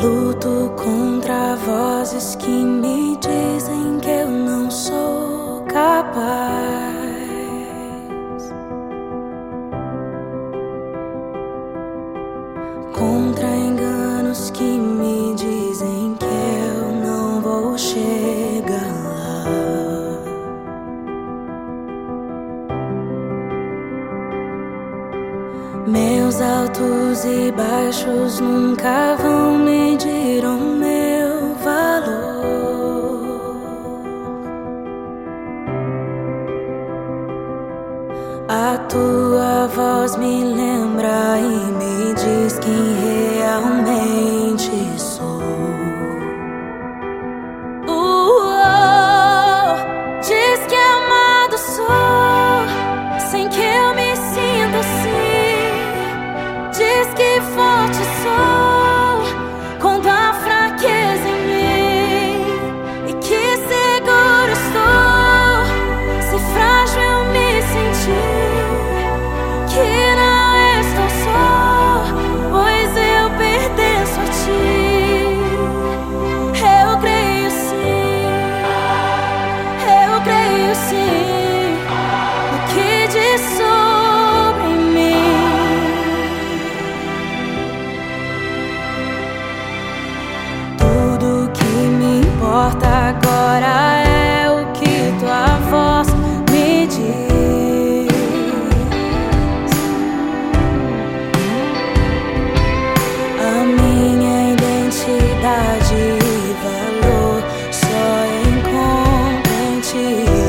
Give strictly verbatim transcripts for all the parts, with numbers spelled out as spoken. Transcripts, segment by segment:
Luto contra vozes que me dizem que eu não sou capaz, contra enganos que me dizem que eu não vou chegar lá. Meus altos e baixos nunca vão medir o meu valor. A tua voz me lembra e me diz quem realmente sou. Uh-oh, diz que amado sou, sem que eu me sinta assim. Diz que forte sou quando há fraqueza em mim, e que seguro estou se frágil eu me sentir, que não estou só, pois eu pertenço a ti. Eu creio sim, eu creio sim no que diz sobre mim. Agora é o que tua voz me diz. A minha identidade e valor só encontro em ti.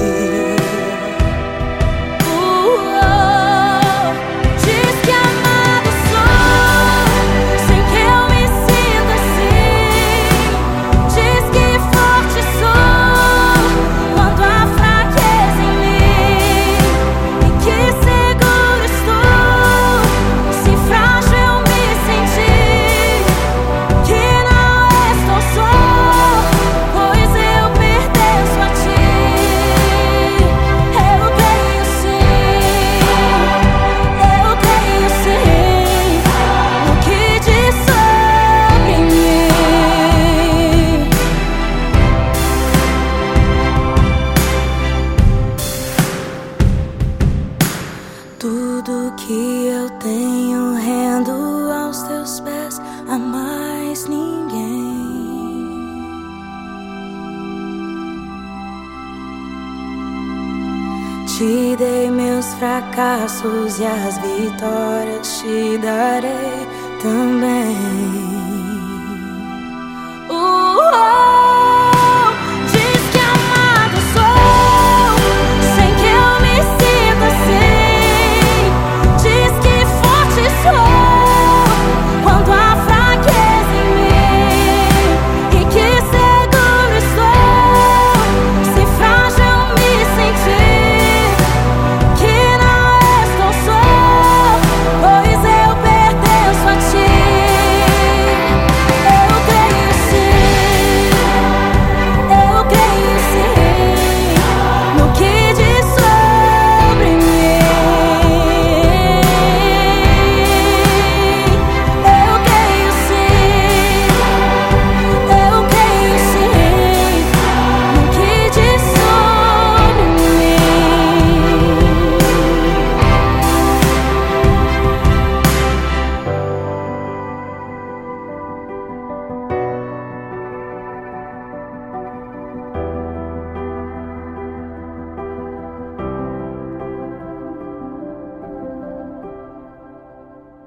Uh-oh, diz que amado sou, sem que eu me sinta assim. Diz que tudo que eu tenho rendo aos teus pés, a mais ninguém. Te dei meus fracassos e as vitórias te darei também.